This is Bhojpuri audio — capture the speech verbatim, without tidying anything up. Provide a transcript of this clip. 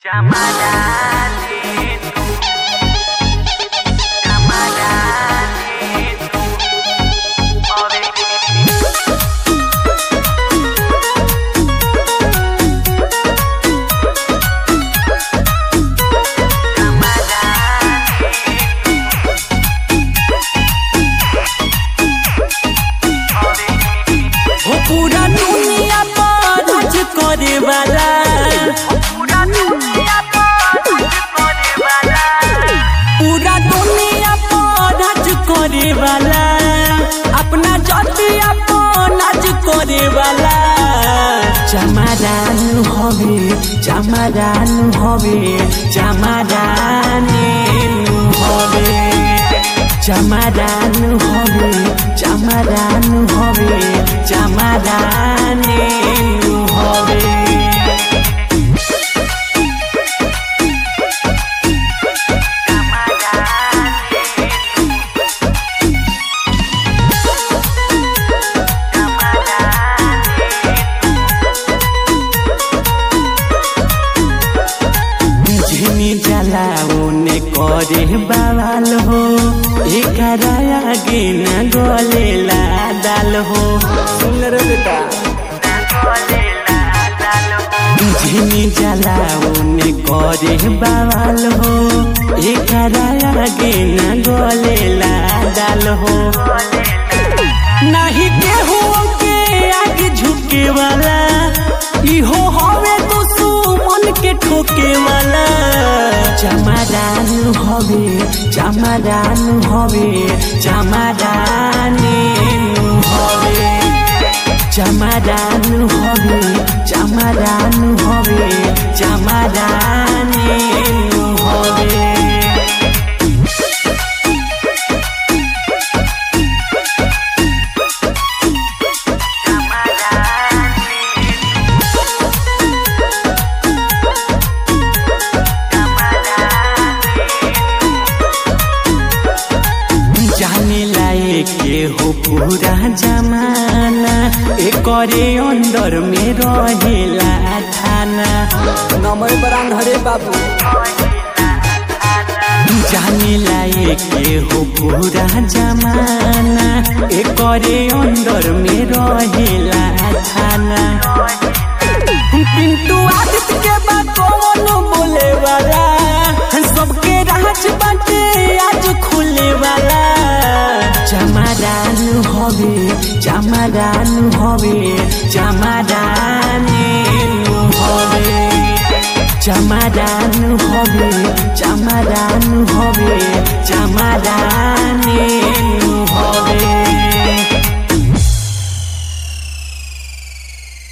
पूरा दुनिया पर राज करे वाला पूरा दुनिया पर राज करे वाला अपना जातिया पर नाच करे वाला चमरान हवे चमरान हवे चमराने हवे चमरान हवे चमरान हवे चमराने हवे जलाउने करे बवाल हो एकरा आगे न गलेला दाल हो सुन रे बेटा झिनी जलाउने करे बवाल हो एकरा आगे न गलेला दाल हो नहीं केहू के आगे झुके वाला इहो हवे दुश्मन के ठोके वाला चमरान हवे चमरान हवे चमराने हवे चमरान हवे चमरान हवे चमराने हवे के हो पूरा जमाना एकरे अंदर में रहेला थाना नमर बरान हरे बाबू जाने लाए के हो पूरा जमाना एकरे अंदर में रहेला थाना पिंटू आदित्य के बाद कौन बोले वाला सबके राज बाटे आज खुले वाला चमरान हवे चमरान हवे चमराने हवे चमरान हवे चमरान